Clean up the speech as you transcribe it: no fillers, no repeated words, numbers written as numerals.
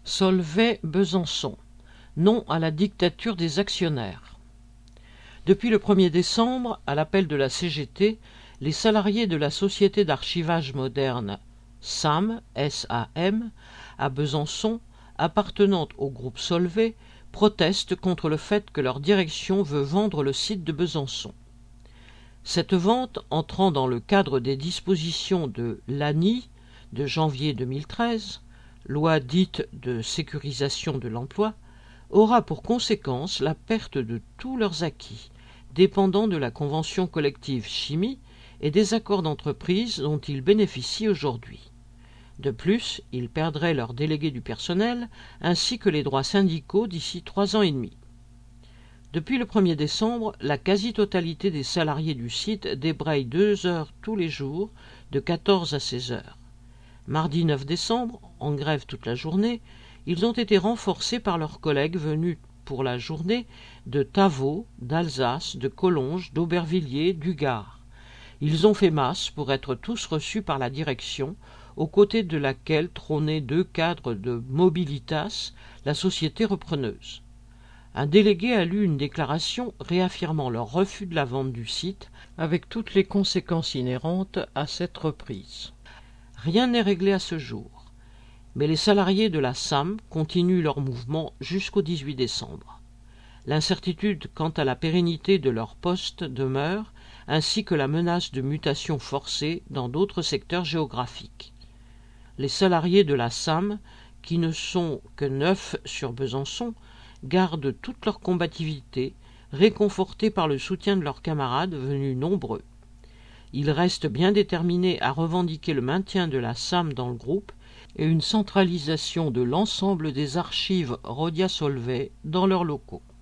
Solvay Besançon. Non à la dictature des actionnaires. Depuis le 1er décembre, à l'appel de la CGT, les salariés de la Société d'archivage moderne SAM, S-A-M, à Besançon, appartenant au groupe Solvay, protestent contre le fait que leur direction veut vendre le site de Besançon. Cette vente, entrant dans le cadre des dispositions de l'ANI de janvier 2013, loi dite de sécurisation de l'emploi, aura pour conséquence la perte de tous leurs acquis, dépendant de la convention collective chimie et des accords d'entreprise dont ils bénéficient aujourd'hui. De plus, ils perdraient leurs délégués du personnel ainsi que les droits syndicaux d'ici 3 ans et demi. Depuis le 1er décembre, la quasi-totalité des salariés du site débraye 2 heures tous les jours, de 14 à 16 heures. Mardi 9 décembre, en grève toute la journée, ils ont été renforcés par leurs collègues venus pour la journée de Tavaux, d'Alsace, de Collonges, d'Aubervilliers, du Gard. Ils ont fait masse pour être tous reçus par la direction, aux côtés de laquelle trônaient 2 cadres de Mobilitas, la société repreneuse. Un délégué a lu une déclaration réaffirmant leur refus de la vente du site, avec toutes les conséquences inhérentes à cette reprise. Rien n'est réglé à ce jour, mais les salariés de la SAM continuent leur mouvement jusqu'au 18 décembre. L'incertitude quant à la pérennité de leur poste demeure, ainsi que la menace de mutation forcée dans d'autres secteurs géographiques. Les salariés de la SAM, qui ne sont que 9 sur Besançon, gardent toute leur combativité, réconfortés par le soutien de leurs camarades venus nombreux. Ils restent bien déterminés à revendiquer le maintien de la SAM dans le groupe et une centralisation de l'ensemble des archives Rhodia Solvay dans leurs locaux.